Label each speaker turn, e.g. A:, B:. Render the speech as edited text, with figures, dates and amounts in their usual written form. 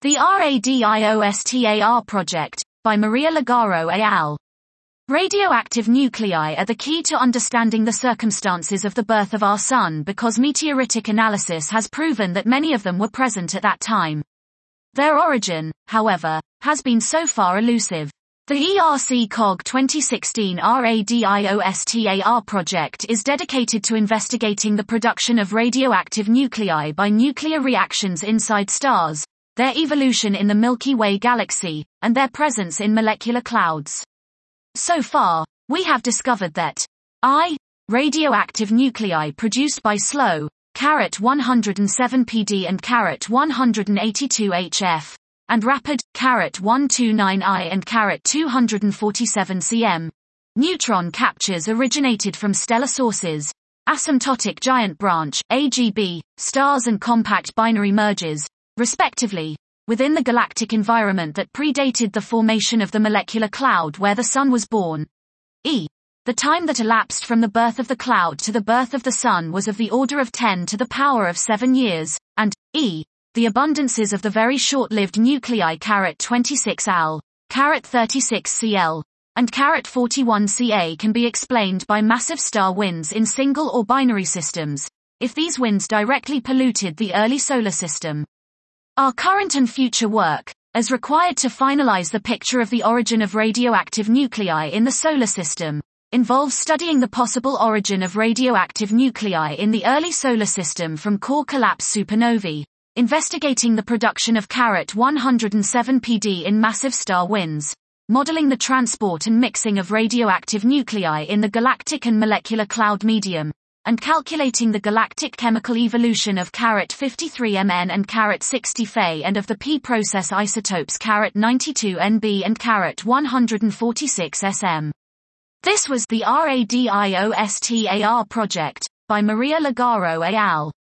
A: The RADIOSTAR project, by Maria Ligaro et al. Radioactive nuclei are the key to understanding the circumstances of the birth of our sun because meteoritic analysis has proven that many of them were present at that time. Their origin, however, has been so far elusive. The ERC-COG 2016 RADIOSTAR project is dedicated to investigating the production of radioactive nuclei by nuclear reactions inside stars, their evolution in the Milky Way galaxy, and their presence in molecular clouds. So far, we have discovered that radioactive nuclei produced by slow, 107Pd and 182HF, and rapid, 129I and 247cm, neutron captures originated from stellar sources, asymptotic giant branch, AGB, stars and compact binary mergers, respectively, within the galactic environment that predated the formation of the molecular cloud where the sun was born. The time that elapsed from the birth of the cloud to the birth of the sun was of the order of 10 to the power of 7 years, and the abundances of the very short-lived nuclei 26 Al, 36 Cl, and 41 Ca can be explained by massive star winds in single or binary systems, if these winds directly polluted the early solar system. Our current and future work, as required to finalize the picture of the origin of radioactive nuclei in the solar system, involves studying the possible origin of radioactive nuclei in the early solar system from core collapse supernovae, investigating the production of 107Pd in massive star winds, modeling the transport and mixing of radioactive nuclei in the galactic and molecular cloud medium, and calculating the galactic chemical evolution of 53Mn and 60 Fe and of the p-process isotopes 92Nb and 146 Sm. This was the RADIOSTAR project, by Maria Ligaro et al.